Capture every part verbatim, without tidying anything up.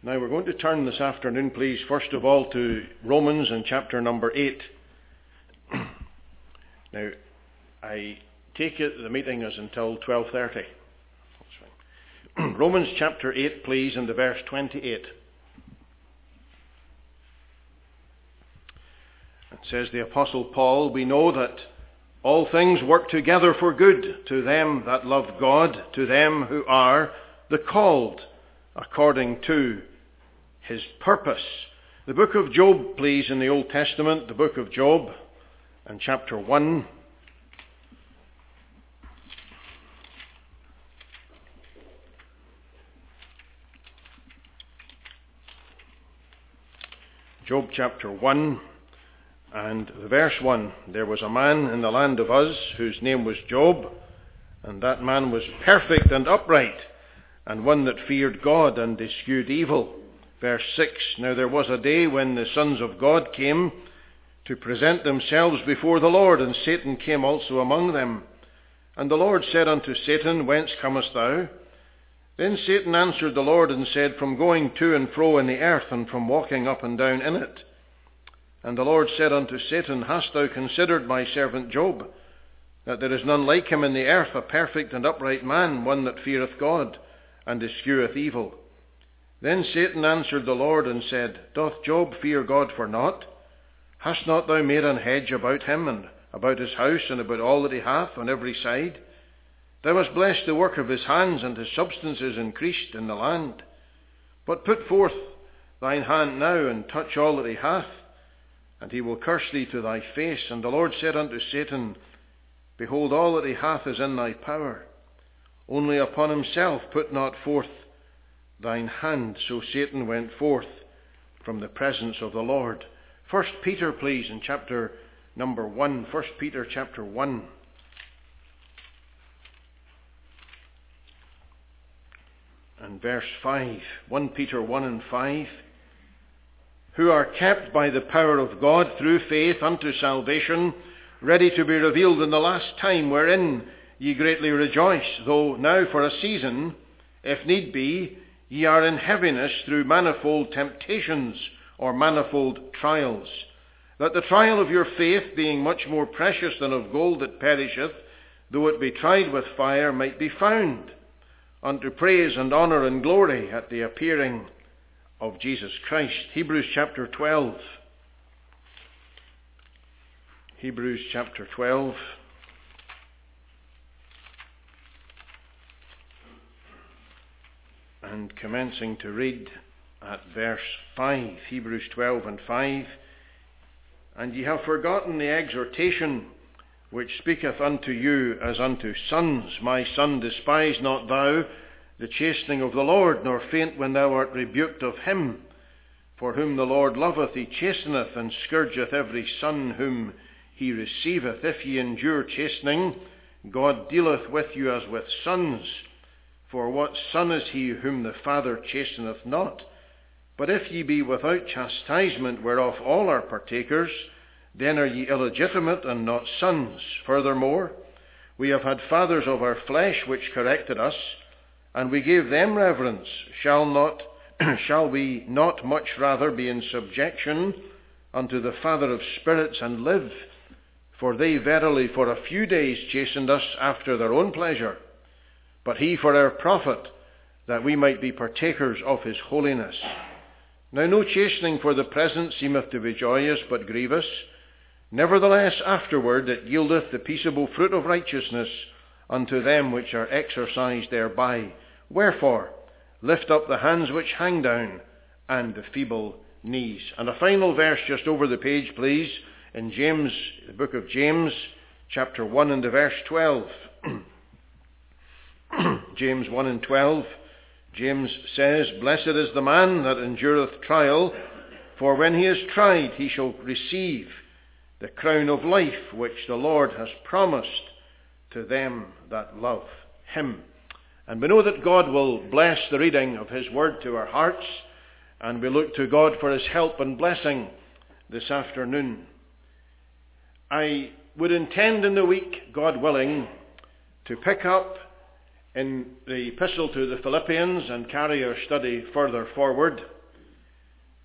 Now we're going to turn this afternoon, please, first of all to Romans in chapter number eight. Now, I take it the meeting is until twelve thirty. Romans chapter eight, please, and the verse twenty-eight. It says, the Apostle Paul, we know that all things work together for good to them that love God, to them who are the called according to his purpose. The book of Job, please, in the Old Testament, the book of Job and chapter one. Job chapter one and the verse one. There was a man in the land of Uz whose name was Job, and that man was perfect and upright, and one that feared God and eschewed evil. Verse six, now there was a day when the sons of God came to present themselves before the Lord, and Satan came also among them. And the Lord said unto Satan, whence comest thou? Then Satan answered the Lord and said, from going to and fro in the earth, and from walking up and down in it. And the Lord said unto Satan, hast thou considered my servant Job, that there is none like him in the earth, a perfect and upright man, one that feareth God and escheweth evil? Then Satan answered the Lord and said, doth Job fear God for naught? Hast not thou made an hedge about him, and about his house, and about all that he hath on every side? Thou hast blessed the work of his hands, and his substance is increased in the land. But put forth thine hand now, and touch all that he hath, and he will curse thee to thy face. And the Lord said unto Satan, behold, all that he hath is in thy power. Only upon himself put not forth thine hand. So Satan went forth from the presence of the Lord. First Peter, please, in chapter number one. First Peter chapter one. And verse five. First Peter one and five. Who are kept by the power of God through faith unto salvation, ready to be revealed in the last time, wherein ye greatly rejoice, though now for a season, if need be, ye are in heaviness through manifold temptations or manifold trials, that the trial of your faith, being much more precious than of gold that perisheth, though it be tried with fire, might be found unto praise and honour and glory at the appearing of Jesus Christ. Hebrews chapter twelve. Hebrews chapter twelve. And commencing to read at verse five. Hebrews twelve and five. And ye have forgotten the exhortation which speaketh unto you as unto sons. My son, despise not thou the chastening of the Lord, nor faint when thou art rebuked of him. For whom the Lord loveth, he chasteneth, and scourgeth every son whom he receiveth. If ye endure chastening, God dealeth with you as with sons. For what son is he whom the Father chasteneth not? But if ye be without chastisement, whereof all are partakers, then are ye illegitimate and not sons. Furthermore, we have had fathers of our flesh which corrected us, and we gave them reverence. Shall not, shall we not much rather be in subjection unto the Father of spirits and live? For they verily for a few days chastened us after their own pleasure, but he for our profit, that we might be partakers of his holiness. Now no chastening for the present seemeth to be joyous, but grievous. Nevertheless afterward it yieldeth the peaceable fruit of righteousness unto them which are exercised thereby. Wherefore, lift up the hands which hang down, and the feeble knees. And a final verse just over the page, please, in James, the book of James, chapter one and the verse twelve. James one and twelve. James says, blessed is the man that endureth trial, for when he is tried he shall receive the crown of life which the Lord has promised to them that love him. And we know that God will bless the reading of his word to our hearts, and we look to God for his help and blessing this afternoon. I would intend in the week, God willing, to pick up in the epistle to the Philippians and carry our study further forward.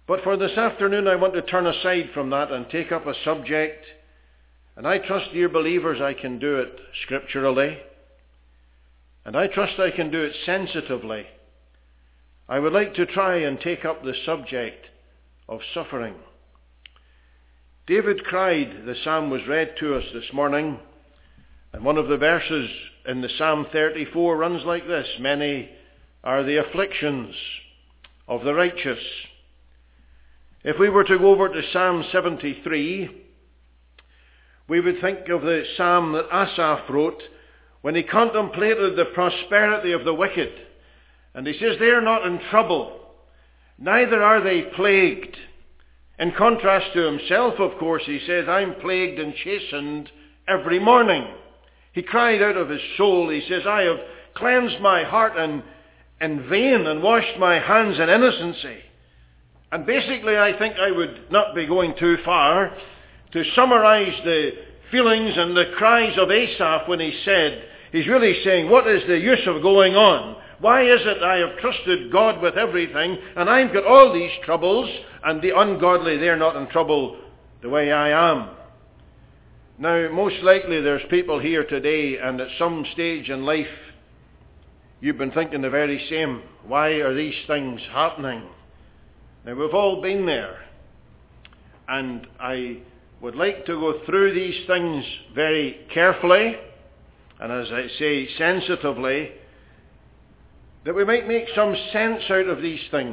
But for this afternoon, I want to turn aside from that and take up a subject, and I trust, dear believers, I can do it scripturally, and I trust I can do it sensitively. I would like to try and take up the subject of suffering. David cried, the psalm was read to us this morning, and one of the verses in the Psalm thirty-four runs like this: many are the afflictions of the righteous. If we were to go over to Psalm seventy-three, we would think of the psalm that Asaph wrote when he contemplated the prosperity of the wicked. And he says, they are not in trouble, neither are they plagued. In contrast to himself, of course, he says, I'm plagued and chastened every morning. He cried out of his soul, he says, I have cleansed my heart in, in vain and washed my hands in innocency. And basically, I think I would not be going too far to summarize the feelings and the cries of Asaph when he said, he's really saying, what is the use of going on? Why is it I have trusted God with everything, and I've got all these troubles, and the ungodly, they're not in trouble the way I am? Now, most likely there's people here today, and at some stage in life, you've been thinking the very same. Why are these things happening? Now, we've all been there, and I would like to go through these things very carefully, and as I say, sensitively, that we might make some sense out of these things.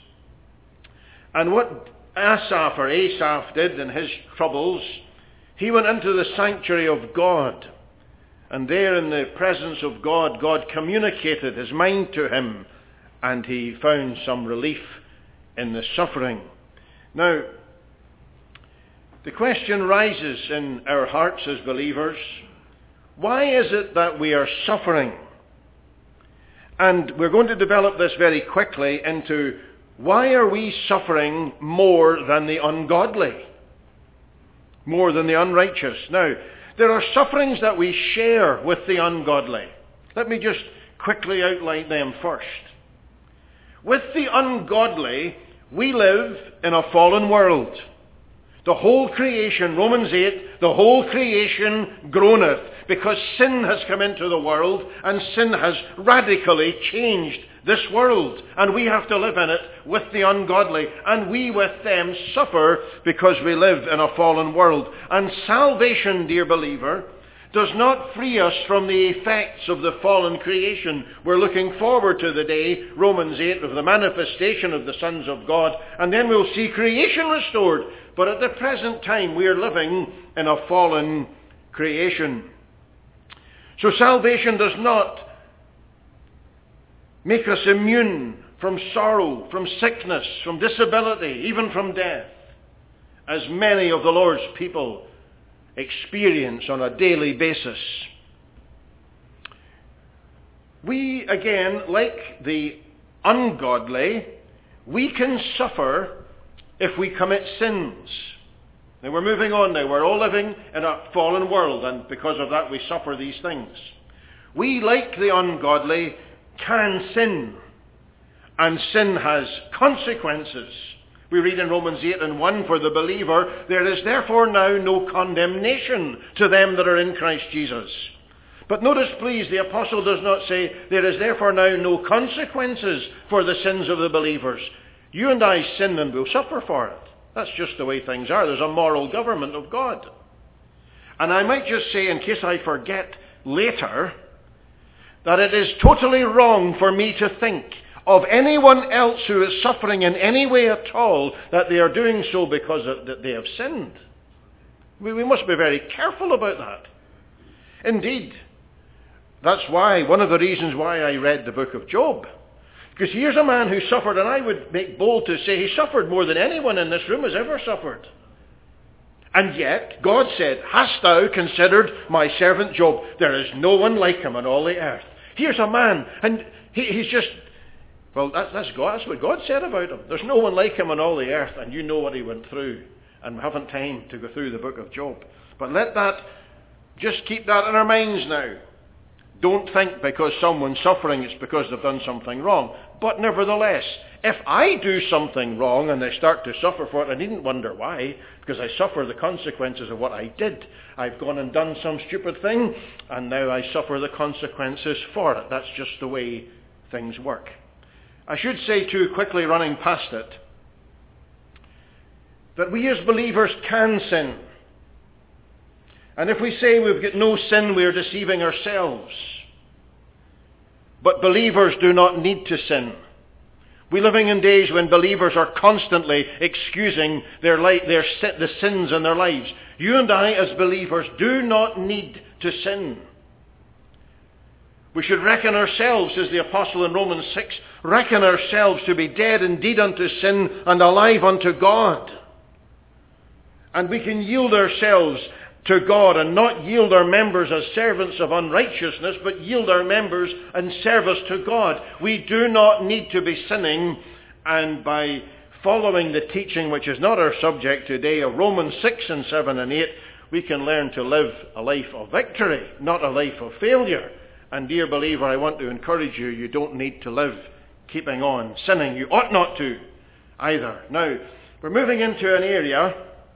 And what Asaph or Asaph did in his troubles, he went into the sanctuary of God. And there in the presence of God, God communicated his mind to him, and he found some relief in the suffering. Now, the question rises in our hearts as believers, why is it that we are suffering? And we're going to develop this very quickly into why are we suffering more than the ungodly? More than the unrighteous. Now, there are sufferings that we share with the ungodly. Let me just quickly outline them first. With the ungodly, we live in a fallen world. The whole creation, Romans eight, the whole creation groaneth, because sin has come into the world, and sin has radically changed this world. And we have to live in it with the ungodly, and we with them suffer because we live in a fallen world. And salvation, dear believer, does not free us from the effects of the fallen creation. We're looking forward to the day, Romans eight, of the manifestation of the sons of God, and then we'll see creation restored. But at the present time, we are living in a fallen creation. So salvation does not make us immune from sorrow, from sickness, from disability, even from death, as many of the Lord's people experience on a daily basis. We, again, like the ungodly, we can suffer if we commit sins. Now we're moving on now. We're all living in a fallen world, and because of that we suffer these things. We, like the ungodly, can sin, and sin has consequences. We read in Romans eight and one, for the believer, there is therefore now no condemnation to them that are in Christ Jesus. But notice, please, the apostle does not say, there is therefore now no consequences for the sins of the believers. You and I sin and we'll suffer for it. That's just the way things are. There's a moral government of God. And I might just say, in case I forget later, that it is totally wrong for me to think of anyone else who is suffering in any way at all, that they are doing so because of, that they have sinned. We, we must be very careful about that. Indeed, that's why, one of the reasons why I read the book of Job. Because here's a man who suffered, and I would make bold to say he suffered more than anyone in this room has ever suffered. And yet, God said, hast thou considered my servant Job? There is no one like him on all the earth. Here's a man, and he, he's just, well, that's, that's, God, that's what God said about him. There's no one like him on all the earth, and you know what he went through. And we haven't time to go through the book of Job. But let that, just keep that in our minds now. Don't think because someone's suffering it's because they've done something wrong. But nevertheless, if I do something wrong and I start to suffer for it, I needn't wonder why, because I suffer the consequences of what I did. I've gone and done some stupid thing, and now I suffer the consequences for it. That's just the way things work. I should say too, quickly running past it, that we as believers can sin. And if we say we've got no sin, we're deceiving ourselves. But believers do not need to sin. We're living in days when believers are constantly excusing their, li- their sin, the sins in their lives. You and I as believers do not need to sin. We should reckon ourselves, as the apostle in Romans six, reckon ourselves to be dead indeed unto sin and alive unto God. And we can yield ourselves to God and not yield our members as servants of unrighteousness, but yield our members in service to God. We do not need to be sinning, and by following the teaching, which is not our subject today, of Romans six and seven and eight, we can learn to live a life of victory, not a life of failure. And dear believer, I want to encourage you, you don't need to live keeping on sinning. You ought not to either. Now, we're moving into an area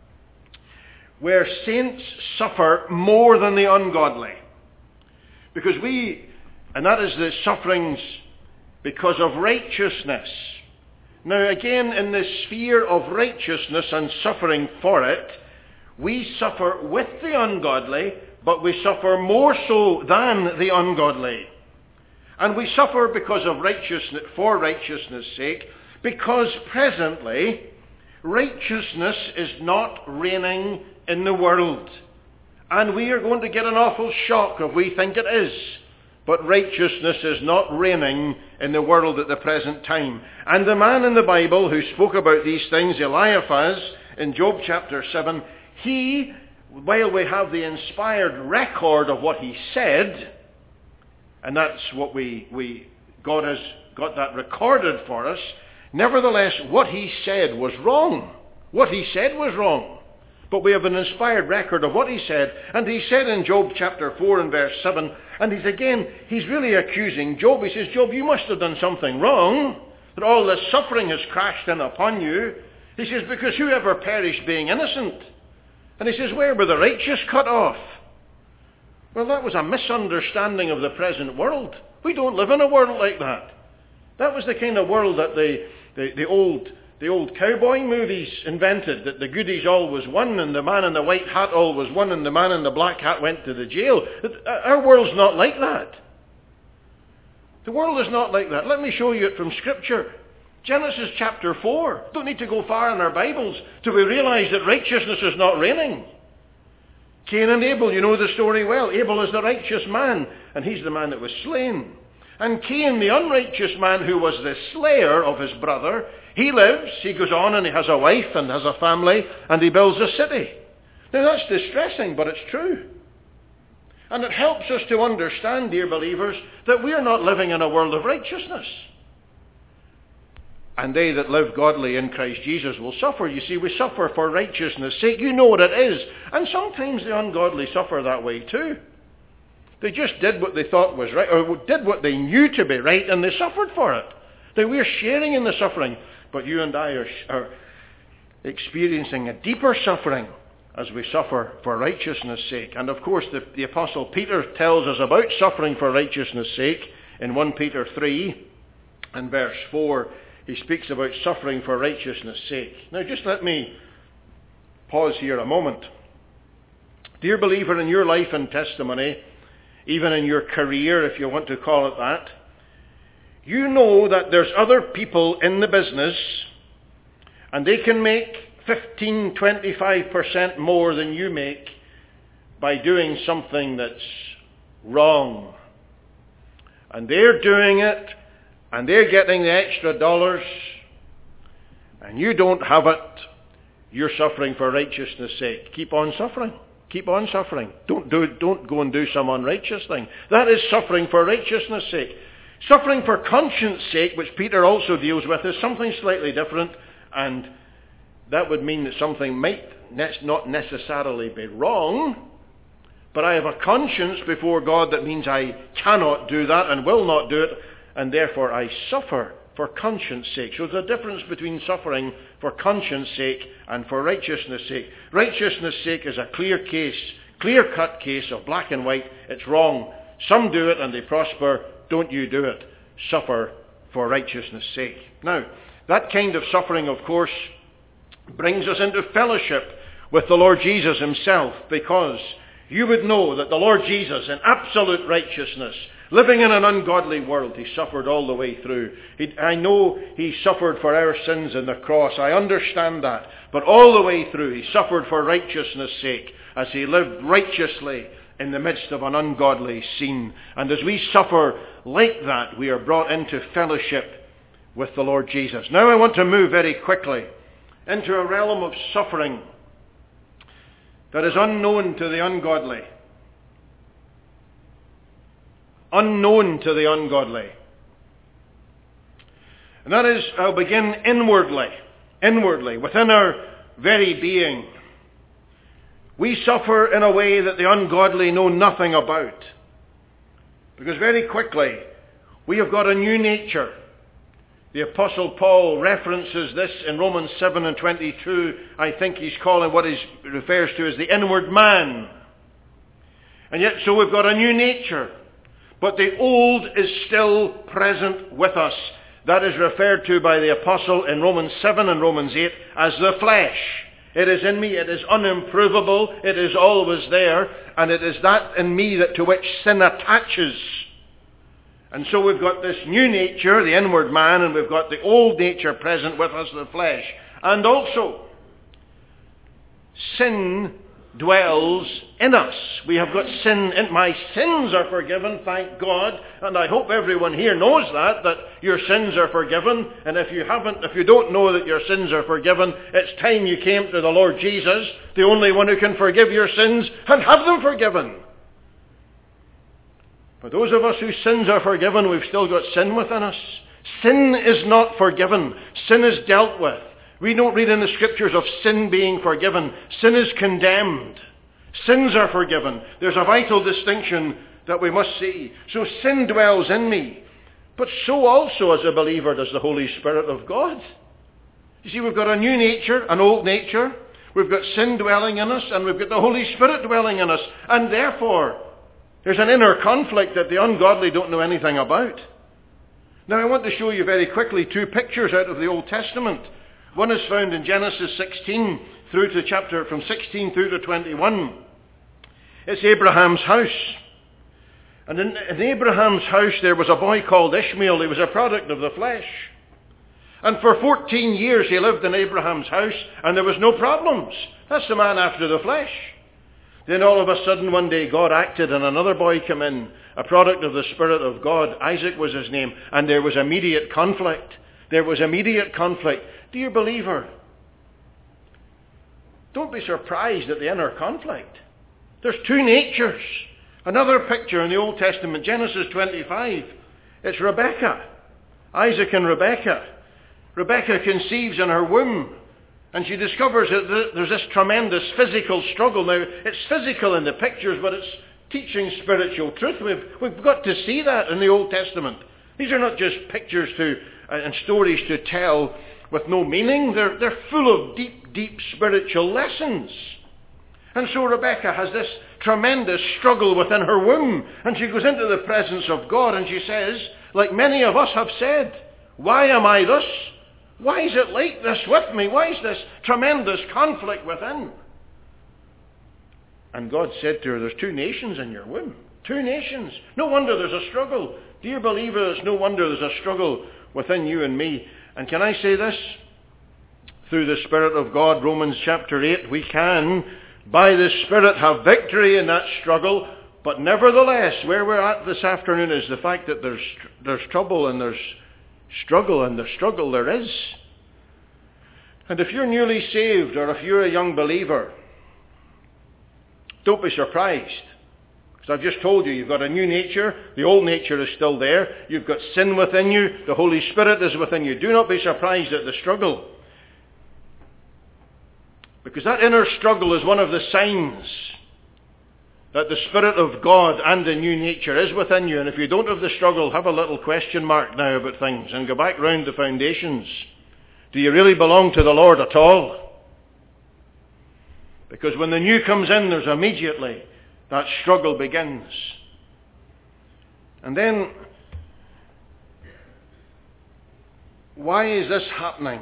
where saints suffer more than the ungodly. Because we, and that is the sufferings because of righteousness. Now again, in the sphere of righteousness and suffering for it, we suffer with the ungodly, but we suffer more so than the ungodly. And we suffer because of righteousness, for righteousness' sake, because presently righteousness is not reigning in the world. And we are going to get an awful shock if we think it is. But righteousness is not reigning in the world at the present time. And the man in the Bible who spoke about these things, Eliphaz, in Job chapter seven, he, while we have the inspired record of what he said, and that's what we, we God has got that recorded for us, nevertheless, what he said was wrong. What he said was wrong. But we have an inspired record of what he said. And he said in Job chapter four and verse seven, and he's again, he's really accusing Job. He says, Job, you must have done something wrong, that all this suffering has crashed in upon you. He says, because whoever perished being innocent. And he says, where were the righteous cut off? Well, that was a misunderstanding of the present world. We don't live in a world like that. That was the kind of world that the, the, the old the old cowboy movies invented, that the goodies always won, and the man in the white hat always won, and the man in the black hat went to the jail. Our world's not like that. The world is not like that. Let me show you it from Scripture. Genesis chapter four. Don't need to go far in our Bibles till we realize that righteousness is not reigning. Cain and Abel, you know the story well. Abel is the righteous man, and he's the man that was slain. And Cain, the unrighteous man who was the slayer of his brother, he lives, he goes on and he has a wife and has a family, and he builds a city. Now that's distressing, but it's true. And it helps us to understand, dear believers, that we are not living in a world of righteousness. And they that live godly in Christ Jesus will suffer. You see, we suffer for righteousness' sake. You know what it is. And sometimes the ungodly suffer that way too. They just did what they thought was right, or did what they knew to be right, and they suffered for it. Now we're sharing in the suffering, but you and I are, are experiencing a deeper suffering as we suffer for righteousness' sake. And of course, the, the Apostle Peter tells us about suffering for righteousness' sake in First Peter three and verse four. He speaks about suffering for righteousness' sake. Now just let me pause here a moment. Dear believer, in your life and testimony, even in your career, if you want to call it that, you know that there's other people in the business, and they can make fifteen, twenty-five percent more than you make by doing something that's wrong. And they're doing it, and they're getting the extra dollars, and you don't have it. You're suffering for righteousness' sake. Keep on suffering. Keep on suffering. Don't do, don't go and do some unrighteous thing. That is suffering for righteousness' sake. Suffering for conscience' sake, which Peter also deals with, is something slightly different, and that would mean that something might not necessarily be wrong, but I have a conscience before God that means I cannot do that and will not do it, and therefore I suffer for conscience sake. So there's a difference between suffering for conscience sake and for righteousness sake. Righteousness sake is a clear case, clear-cut case of black and white. It's wrong. Some do it and they prosper. Don't you do it. Suffer for righteousness sake. Now, that kind of suffering, of course, brings us into fellowship with the Lord Jesus himself, because you would know that the Lord Jesus, in absolute righteousness, living in an ungodly world, he suffered all the way through. He, I know he suffered for our sins in the cross. I understand that. But all the way through, he suffered for righteousness' sake, as he lived righteously in the midst of an ungodly scene. And as we suffer like that, we are brought into fellowship with the Lord Jesus. Now I want to move very quickly into a realm of suffering that is unknown to the ungodly. Unknown to the ungodly. And that is, I'll begin inwardly. Inwardly, within our very being. We suffer in a way that the ungodly know nothing about. Because very quickly, we have got a new nature. The Apostle Paul references this in Romans seven and twenty-two. I think he's calling what he refers to as the inward man. And yet, so we've got a new nature. But the old is still present with us. That is referred to by the Apostle in Romans seven and Romans eight as the flesh. It is in me, it is unimprovable, it is always there, and it is that in me that to which sin attaches. And so we've got this new nature, the inward man, and we've got the old nature present with us, the flesh. And also, sin dwells in us. We have got sin in. My sins are forgiven, thank God, and I hope everyone here knows that, that your sins are forgiven. And if you haven't, if you don't know that your sins are forgiven, it's time you came to the Lord Jesus, the only one who can forgive your sins and have them forgiven. For those of us whose sins are forgiven, we've still got sin within us. Sin is not forgiven. Sin is dealt with. We don't read in the scriptures of sin being forgiven. Sin is condemned. Sins are forgiven. There's a vital distinction that we must see. So sin dwells in me. But so also as a believer does the Holy Spirit of God. You see, we've got a new nature, an old nature. We've got sin dwelling in us, and we've got the Holy Spirit dwelling in us. And therefore, there's an inner conflict that the ungodly don't know anything about. Now I want to show you very quickly two pictures out of the Old Testament. One is found in Genesis sixteen through to chapter from sixteen through to twenty-one. It's Abraham's house. And in, in Abraham's house there was a boy called Ishmael. He was a product of the flesh. And for fourteen years he lived in Abraham's house and there was no problems. That's the man after the flesh. Then all of a sudden one day God acted and another boy came in, a product of the Spirit of God. Isaac was his name. And there was immediate conflict. There was immediate conflict. Dear believer, don't be surprised at the inner conflict. There's two natures. Another picture in the Old Testament, Genesis twenty-five. It's Rebekah. Isaac and Rebekah. Rebekah conceives in her womb. And she discovers that there's this tremendous physical struggle. Now, it's physical in the pictures, but it's teaching spiritual truth. We've, we've got to see that in the Old Testament. These are not just pictures to uh, and stories to tell with no meaning. They're, they're full of deep, deep spiritual lessons. And so Rebekah has this tremendous struggle within her womb. And she goes into the presence of God and she says, like many of us have said, why am I thus? Why is it like this with me? Why is this tremendous conflict within? And God said to her, there's two nations in your womb. Two nations. No wonder there's a struggle. Dear believer, there's no wonder there's a struggle within you and me. And can I say this? Through the Spirit of God, Romans chapter eight, we can, by the Spirit, have victory in that struggle. But nevertheless, where we're at this afternoon is the fact that there's there's trouble and there's struggle, and the struggle there is. And if you're newly saved, or if you're a young believer, don't be surprised. Because I've just told you, you've got a new nature. The old nature is still there. You've got sin within you. The Holy Spirit is within you. Do not be surprised at the struggle. Because that inner struggle is one of the signs that the Spirit of God and the new nature is within you. And if you don't have the struggle, have a little question mark now about things and go back round the foundations. Do you really belong to the Lord at all? Because when the new comes in, there's immediately that struggle begins. And then, why is this happening?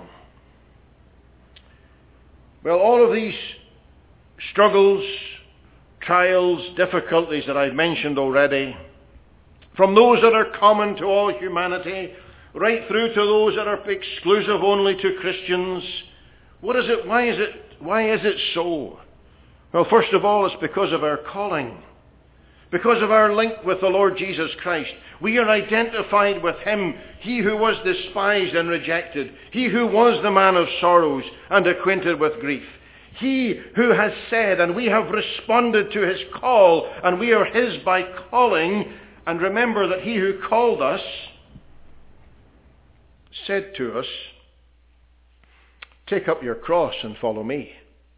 Well, all of these struggles, trials, difficulties that I've mentioned already, from those that are common to all humanity, right through to those that are exclusive only to Christians, what is it? Why is it? Why is it so? Well, first of all, it's because of our calling. Because of our link with the Lord Jesus Christ. We are identified with Him, He who was despised and rejected, He who was the man of sorrows and acquainted with grief. He who has said, and we have responded to His call, and we are His by calling. And remember that He who called us said to us, "Take up your cross and follow me."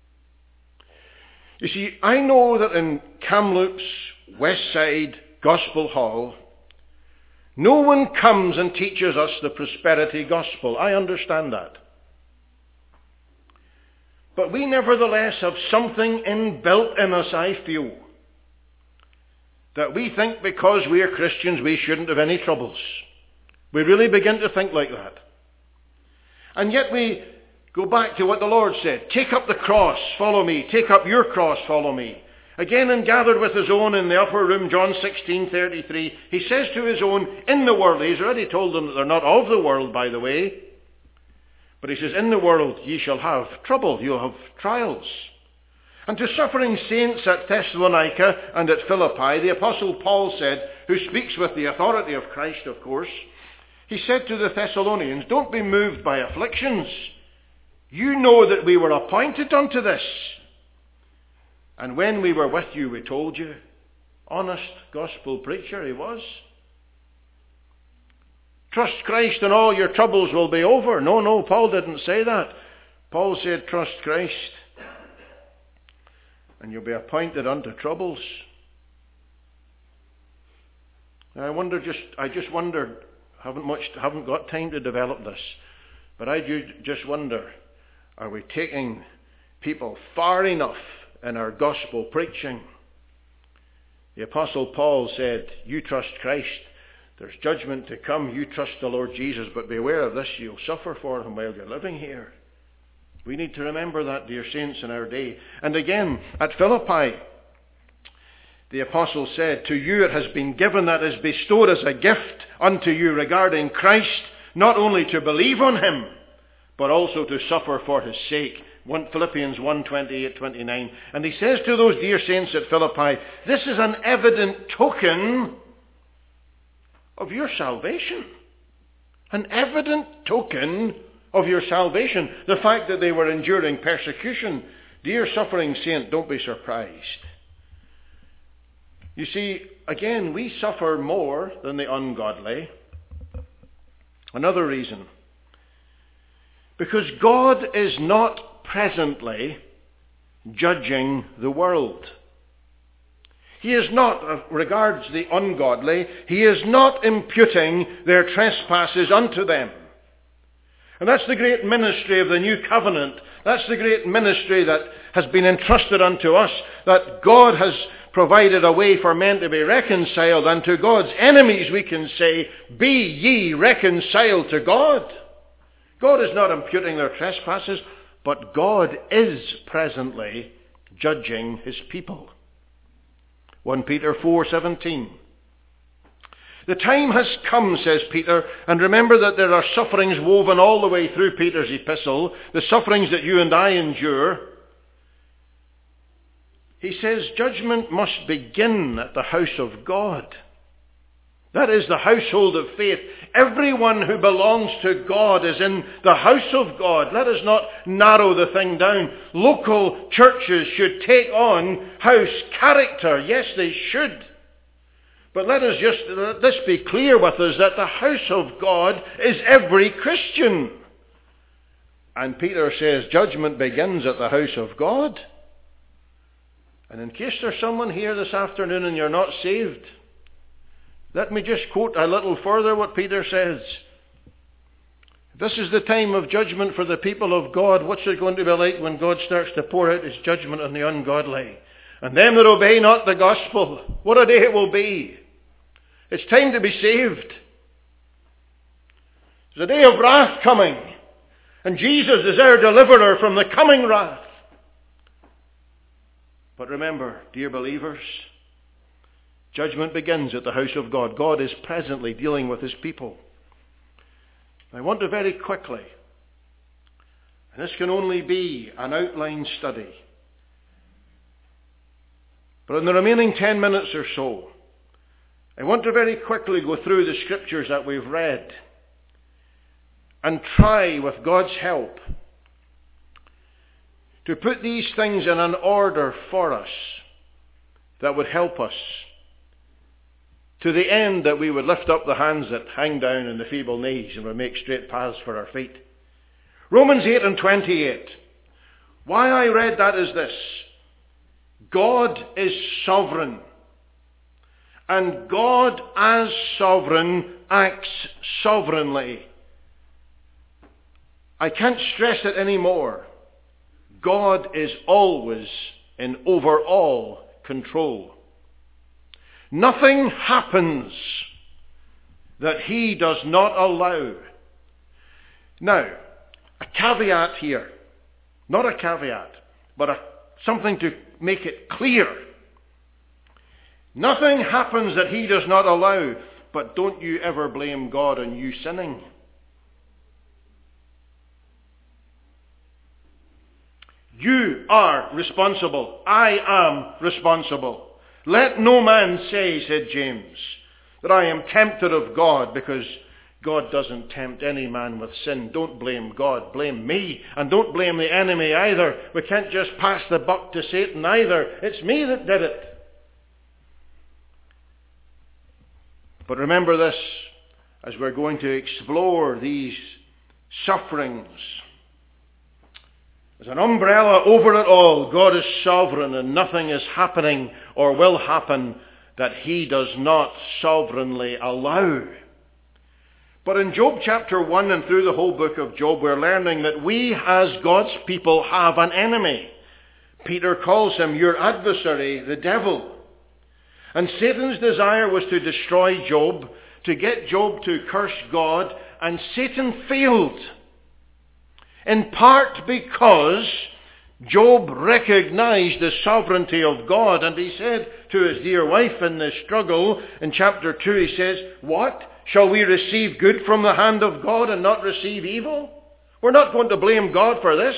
You see, I know that in Kamloops, Westside, Gospel Hall, no one comes and teaches us the prosperity gospel. I understand that. But we nevertheless have something inbuilt in us, I feel, that we think because we are Christians we shouldn't have any troubles. We really begin to think like that. And yet we go back to what the Lord said. Take up the cross, follow me. Take up your cross, follow me. Again, and gathered with his own in the upper room, John sixteen thirty-three, he says to his own, in the world, he's already told them that they're not of the world, by the way, but he says, in the world ye shall have trouble, you'll have trials. And to suffering saints at Thessalonica and at Philippi, the Apostle Paul said, who speaks with the authority of Christ, of course, he said to the Thessalonians, don't be moved by afflictions. You know that we were appointed unto this. And when we were with you, we told you. Honest gospel preacher he was. Trust Christ and all your troubles will be over. No, no, Paul didn't say that. Paul said, trust Christ and you'll be appointed unto troubles. Now, I wonder just, I just wonder, haven't much, haven't got time to develop this, but I do just wonder, are we taking people far enough in our gospel preaching? The Apostle Paul said, you trust Christ, there's judgment to come, you trust the Lord Jesus, but beware of this, you'll suffer for him while you're living here. We need to remember that, dear saints, in our day. And again, at Philippi, the Apostle said, to you it has been given, that is bestowed as a gift unto you regarding Christ, not only to believe on him, but also to suffer for his sake. Philippians one, twenty-eight, twenty-nine. And he says to those dear saints at Philippi, this is an evident token of your salvation. An evident token of your salvation. The fact that they were enduring persecution. Dear suffering saint, don't be surprised. You see, again, we suffer more than the ungodly. Another reason. Because God is not presently judging the world. He is not, as regards the ungodly, he is not imputing their trespasses unto them. And that's the great ministry of the new covenant. That's the great ministry that has been entrusted unto us, that God has provided a way for men to be reconciled, and to God's enemies we can say, be ye reconciled to God. God is not imputing their trespasses, but God is presently judging his people. First Peter four seventeen. The time has come, says Peter, and remember that there are sufferings woven all the way through Peter's epistle, the sufferings that you and I endure. He says judgment must begin at the house of God. That is the household of faith. Everyone who belongs to God is in the house of God. Let us not narrow the thing down. Local churches should take on house character. Yes, they should. But let us just, let this be clear with us, that the house of God is every Christian. And Peter says judgment begins at the house of God. And in case there's someone here this afternoon and you're not saved, let me just quote a little further what Peter says. This is the time of judgment for the people of God. What's it going to be like when God starts to pour out his judgment on the ungodly? And them that obey not the gospel, what a day it will be. It's time to be saved. There's a day of wrath coming, and Jesus is our deliverer from the coming wrath. But remember, dear believers, judgment begins at the house of God. God is presently dealing with his people. I want to very quickly, and this can only be an outline study, but in the remaining ten minutes or so, I want to very quickly go through the scriptures that we've read and try, with God's help, to put these things in an order for us that would help us, to the end that we would lift up the hands that hang down and the feeble knees and would make straight paths for our feet. Romans eight and twenty-eight. Why I read that is this. God is sovereign. And God, as sovereign, acts sovereignly. I can't stress it anymore. God is always in overall control. Nothing happens that he does not allow. Now, a caveat here. Not a caveat, but a, something to make it clear. Nothing happens that he does not allow, but don't you ever blame God on you sinning. You are responsible. I am responsible. Let no man say, said James, that I am tempted of God, because God doesn't tempt any man with sin. Don't blame God, blame me. And don't blame the enemy either. We can't just pass the buck to Satan either. It's me that did it. But remember this, as we're going to explore these sufferings. As an umbrella over it all, God is sovereign, and nothing is happening or will happen that he does not sovereignly allow. But in Job chapter one and through the whole book of Job, we're learning that we as God's people have an enemy. Peter calls him your adversary, the devil. And Satan's desire was to destroy Job, to get Job to curse God, and Satan failed. In part because Job recognized the sovereignty of God, and he said to his dear wife in the struggle, in chapter two, he says, what? Shall we receive good from the hand of God and not receive evil? We're not going to blame God for this.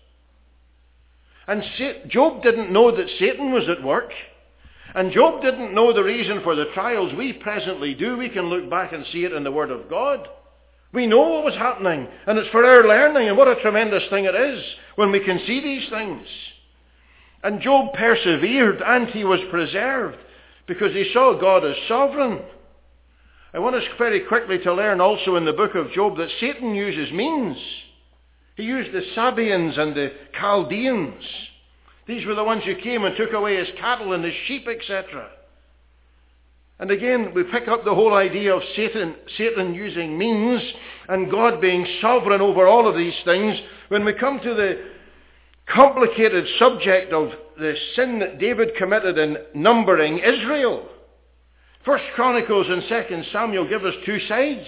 And Job didn't know that Satan was at work. And Job didn't know the reason for the trials we presently do. We can look back and see it in the Word of God. We know what was happening, and it's for our learning, and what a tremendous thing it is when we can see these things. And Job persevered, and he was preserved, because he saw God as sovereign. I want us very quickly to learn also in the book of Job that Satan uses means. He used the Sabaeans and the Chaldeans. These were the ones who came and took away his cattle and his sheep, et cetera. And again, we pick up the whole idea of Satan, Satan using means and God being sovereign over all of these things. When we come to the complicated subject of the sin that David committed in numbering Israel, First Chronicles and Second Samuel give us two sides.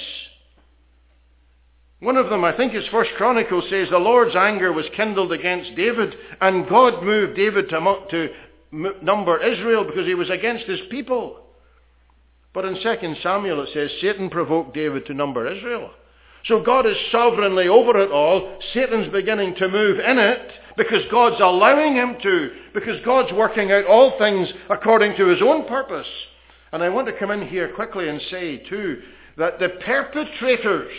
One of them, I think it's First Chronicles, says the Lord's anger was kindled against David, and God moved David to, to number Israel because he was against his people. But in Second Samuel it says Satan provoked David to number Israel. So God is sovereignly over it all. Satan's beginning to move in it because God's allowing him to, because God's working out all things according to his own purpose. And I want to come in here quickly and say too that the perpetrators,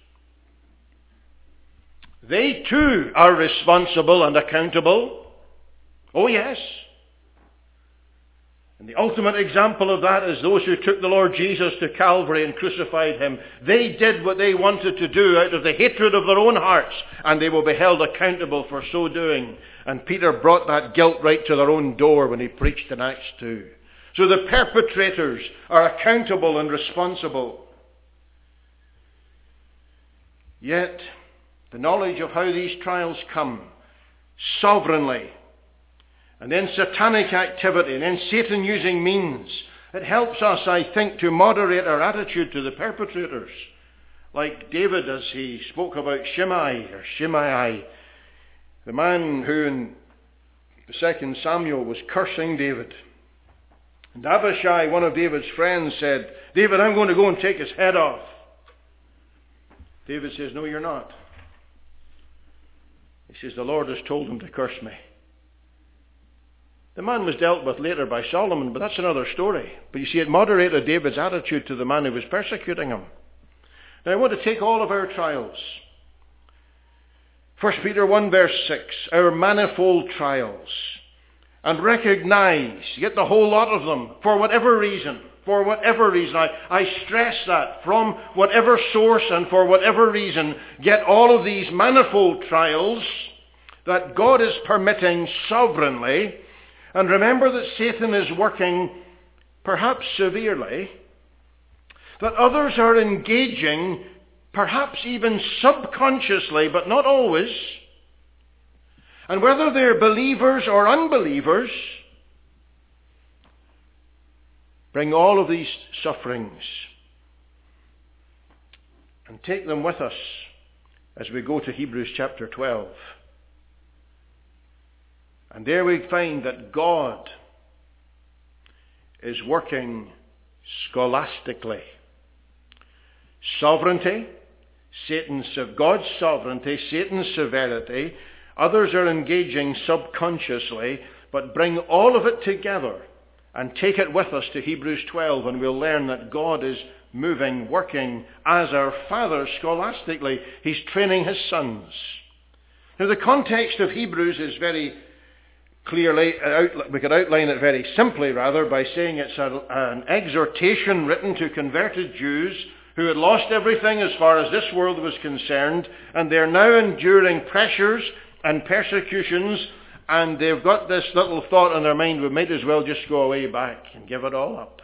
they too are responsible and accountable. Oh yes. And the ultimate example of that is those who took the Lord Jesus to Calvary and crucified him. They did what they wanted to do out of the hatred of their own hearts, and they will be held accountable for so doing. And Peter brought that guilt right to their own door when he preached in Acts two. So the perpetrators are accountable and responsible. Yet, the knowledge of how these trials come sovereignly, and then satanic activity, and then Satan using means, it helps us, I think, to moderate our attitude to the perpetrators. Like David, as he spoke about Shimei, or Shimei, the man who in the second Samuel was cursing David. And Abishai, one of David's friends, said, David, I'm going to go and take his head off. David says, no, you're not. He says, the Lord has told him to curse me. The man was dealt with later by Solomon, but that's another story. But you see, it moderated David's attitude to the man who was persecuting him. Now I want to take all of our trials. First Peter one verse six, our manifold trials. And recognize, get the whole lot of them, for whatever reason, for whatever reason. I, I stress that, from whatever source and for whatever reason, get all of these manifold trials that God is permitting sovereignly. And remember that Satan is working, perhaps severely, that others are engaging, perhaps even subconsciously, but not always. And whether they're believers or unbelievers, bring all of these sufferings and take them with us as we go to Hebrews chapter twelve. And there we find that God is working scholastically. Sovereignty, Satan's, God's sovereignty, Satan's severity. Others are engaging subconsciously, but bring all of it together and take it with us to Hebrews twelve, and we'll learn that God is moving, working as our Father scholastically. He's training his sons. Now the context of Hebrews is very clearly, we could outline it very simply rather by saying it's a, an exhortation written to converted Jews who had lost everything as far as this world was concerned, and they're now enduring pressures and persecutions, and they've got this little thought in their mind, we might as well just go away back and give it all up.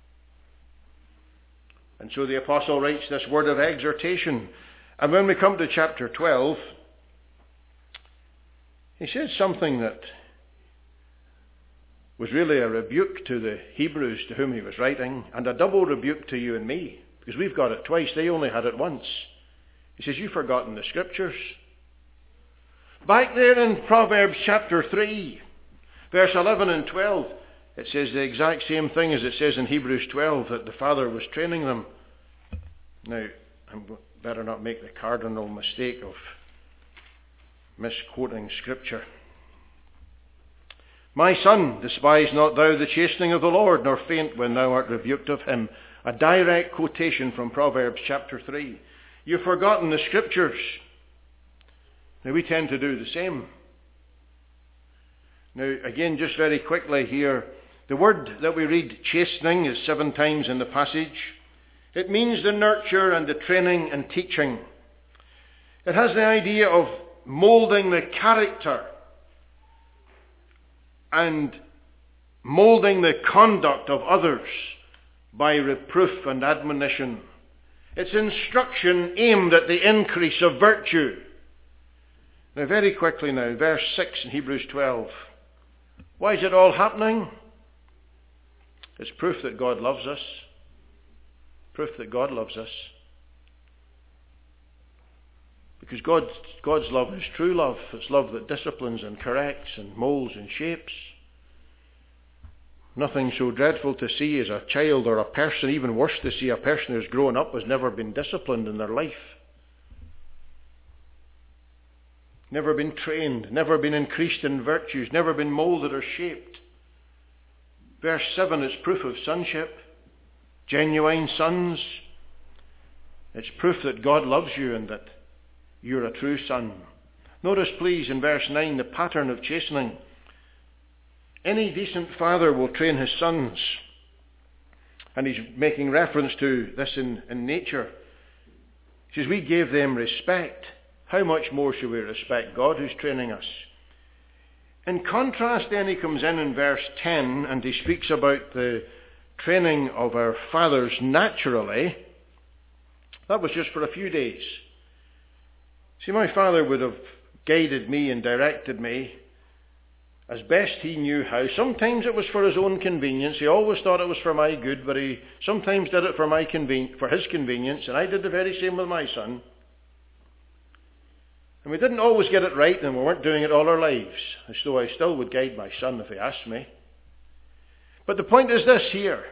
And so the apostle writes this word of exhortation. And when we come to chapter twelve, he says something that was really a rebuke to the Hebrews to whom he was writing, and a double rebuke to you and me, because we've got it twice, they only had it once. He says, you've forgotten the scriptures. Back there in Proverbs chapter three, verse eleven and twelve, it says the exact same thing as it says in Hebrews twelve, that the Father was training them. Now, I better not make the cardinal mistake of misquoting scripture. My son, despise not thou the chastening of the Lord, nor faint when thou art rebuked of him. A direct quotation from Proverbs chapter three. You've forgotten the scriptures. Now we tend to do the same. Now again, just very quickly here, the word that we read, chastening, is seven times in the passage. It means the nurture and the training and teaching. It has the idea of moulding the character and moulding the conduct of others by reproof and admonition. It's instruction aimed at the increase of virtue. Now very quickly now, verse six in Hebrews twelve. Why is it all happening? It's proof that God loves us. Proof that God loves us. Because God, God's love is true love. It's love that disciplines and corrects and molds and shapes. Nothing so dreadful to see as a child or a person, even worse to see a person who's grown up, has never been disciplined in their life. Never been trained, never been increased in virtues, never been molded or shaped. Verse seven is proof of sonship. Genuine sons. It's proof that God loves you and that you're a true son. Notice please in verse nine the pattern of chastening. Any decent father will train his sons. And he's making reference to this in, in nature. He says, we gave them respect. How much more should we respect God who's training us? In contrast, then, he comes in in verse ten and he speaks about the training of our fathers naturally. That was just for a few days. See, my father would have guided me and directed me as best he knew how. Sometimes it was for his own convenience. He always thought it was for my good, but he sometimes did it for my conven- for his convenience, and I did the very same with my son. And we didn't always get it right, and we weren't doing it all our lives, as though I still would guide my son if he asked me. But the point is this here.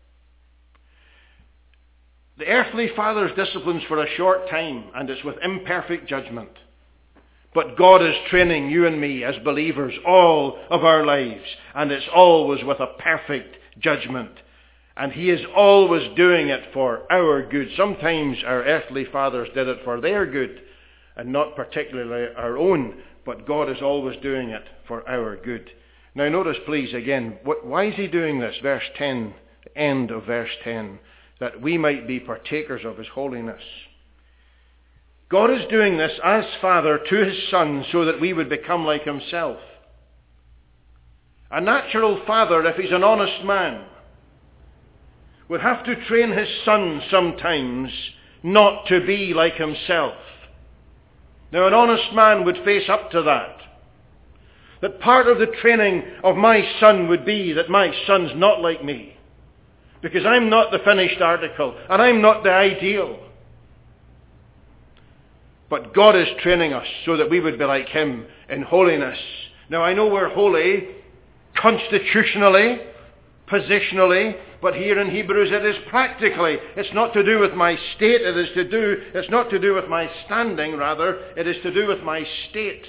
The earthly father's disciplines for a short time, and it's with imperfect judgment. But God is training you and me as believers all of our lives, and it's always with a perfect judgment. And he is always doing it for our good. Sometimes our earthly fathers did it for their good, and not particularly our own, but God is always doing it for our good. Now notice please again, what, why is he doing this? Verse ten, the end of verse ten, that we might be partakers of his holiness. God is doing this as Father to his Son so that we would become like himself. A natural father, if he's an honest man, would have to train his son sometimes not to be like himself. Now, an honest man would face up to that. That part of the training of my son would be that my son's not like me. Because I'm not the finished article, and I'm not the ideal. But God is training us so that we would be like him in holiness. Now, I know we're holy constitutionally, positionally, but here in Hebrews it is practically. It's not to do with my state, it is to do, it's not to do with my standing, rather, it is to do with my state.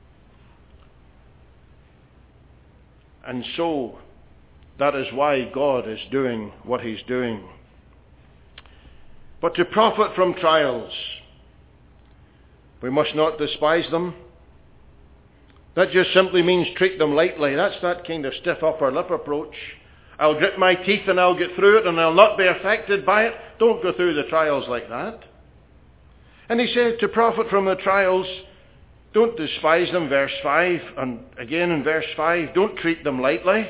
And so, that is why God is doing what he's doing. But to profit from trials, we must not despise them. That just simply means treat them lightly. That's that kind of stiff upper lip approach. I'll grit my teeth and I'll get through it and I'll not be affected by it. Don't go through the trials like that. And he said to profit from the trials, don't despise them, verse five. And again in verse five, don't treat them lightly.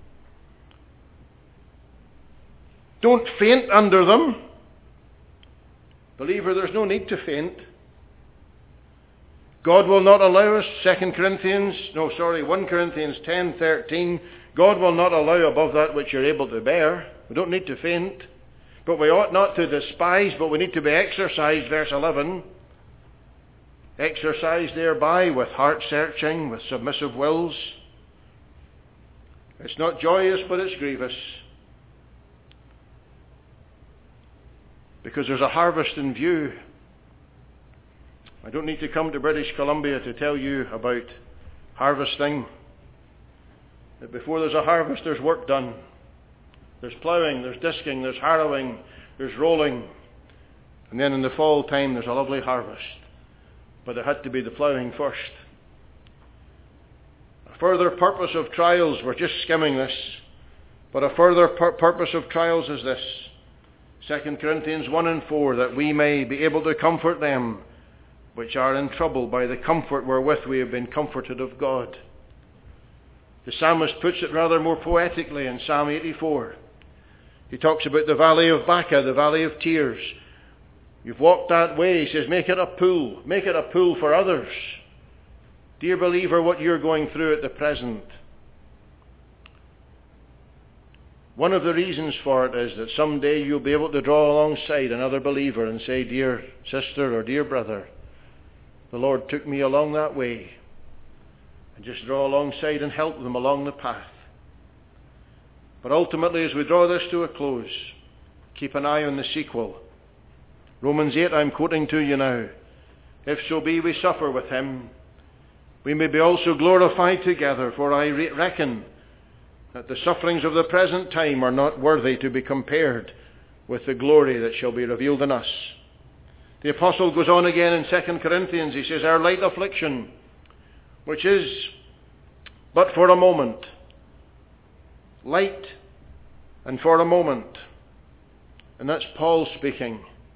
Don't faint under them. Believer, there's no need to faint. God will not allow us, Second Corinthians, no sorry, First Corinthians ten thirteen, God will not allow above that which you're able to bear. We don't need to faint. But we ought not to despise, but we need to be exercised, verse eleven. Exercised thereby with heart searching, with submissive wills. It's not joyous, but it's grievous. Because there's a harvest in view. I don't need to come to British Columbia to tell you about harvesting. That before there's a harvest, there's work done. There's ploughing, there's disking, there's harrowing, there's rolling. And then in the fall time, there's a lovely harvest. But there had to be the ploughing first. A further purpose of trials, we're just skimming this, but a further pur- purpose of trials is this. Second Corinthians one and four, that we may be able to comfort them which are in trouble by the comfort wherewith we have been comforted of God. The psalmist puts it rather more poetically in Psalm eighty-four. He talks about the valley of Baca, the valley of tears. You've walked that way, he says, make it a pool. Make it a pool for others. Dear believer, what you're going through at the present, one of the reasons for it is that someday you'll be able to draw alongside another believer and say, dear sister or dear brother, the Lord took me along that way. And just draw alongside and help them along the path. But ultimately, as we draw this to a close, keep an eye on the sequel. Romans eight, I'm quoting to you now. If so be we suffer with him, we may be also glorified together, for I re- reckon that the sufferings of the present time are not worthy to be compared with the glory that shall be revealed in us. The apostle goes on again in Second Corinthians. He says, our light affliction, which is but for a moment, light and for a moment. And that's Paul speaking.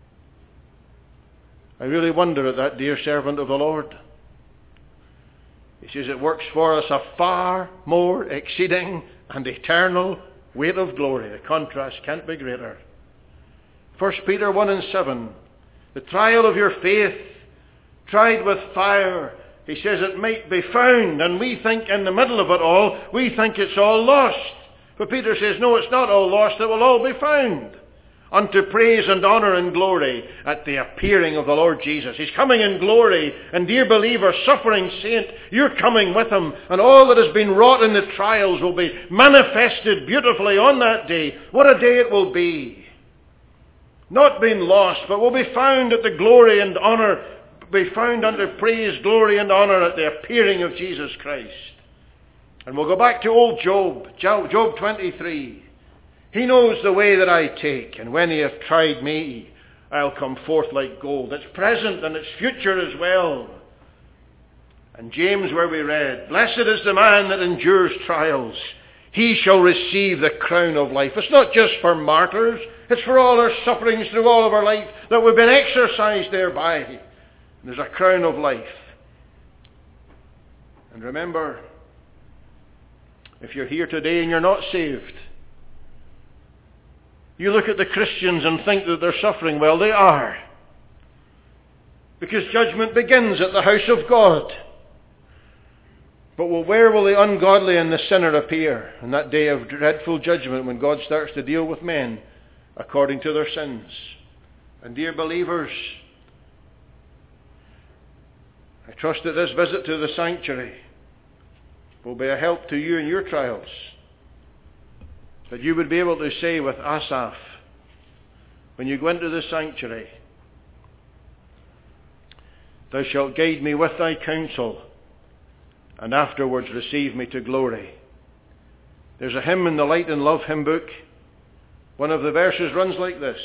I really wonder at that dear servant of the Lord. He says it works for us a far more exceeding and eternal weight of glory. The contrast can't be greater. First Peter one and seven. The trial of your faith, tried with fire, he says it might be found. And we think in the middle of it all, we think it's all lost. But Peter says, no, it's not all lost. It will all be found. Unto praise and honour and glory at the appearing of the Lord Jesus. He's coming in glory. And dear believer, suffering saint, you're coming with him. And all that has been wrought in the trials will be manifested beautifully on that day. What a day it will be. Not being lost, but will be found at the glory and honour, be found unto praise, glory and honour at the appearing of Jesus Christ. And we'll go back to old Job, Job twenty-three. He knows the way that I take, and when he hath tried me, I'll come forth like gold. It's present and it's future as well. And James, where we read, blessed is the man that endures trials. He shall receive the crown of life. It's not just for martyrs. It's for all our sufferings through all of our life that we've been exercised thereby. And there's a crown of life. And remember, if you're here today and you're not saved, you look at the Christians and think that they're suffering. Well, they are. Because judgment begins at the house of God. But well, where will the ungodly and the sinner appear in that day of dreadful judgment when God starts to deal with men according to their sins? And dear believers, I trust that this visit to the sanctuary will be a help to you in your trials. That you would be able to say with Asaph, when you go into the sanctuary, thou shalt guide me with thy counsel, and afterwards receive me to glory. There's a hymn in the Light and Love hymn book. One of the verses runs like this.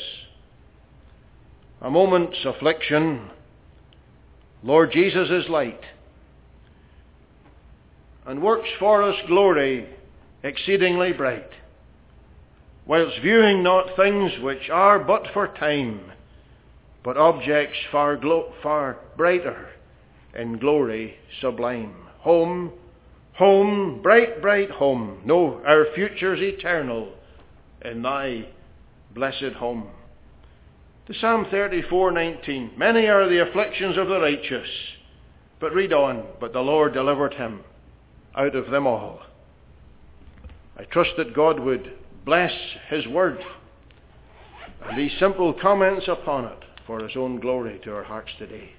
A moment's affliction, Lord Jesus is light, and works for us glory exceedingly bright, whilst viewing not things which are but for time, but objects far glo- far brighter in glory sublime. Home, home, bright, bright home. No, our future's eternal in thy blessed home. To Psalm thirty-four nineteen. Many are the afflictions of the righteous, but read on, but the Lord delivered him out of them all. I trust that God would bless his word and these simple comments upon it for his own glory to our hearts today.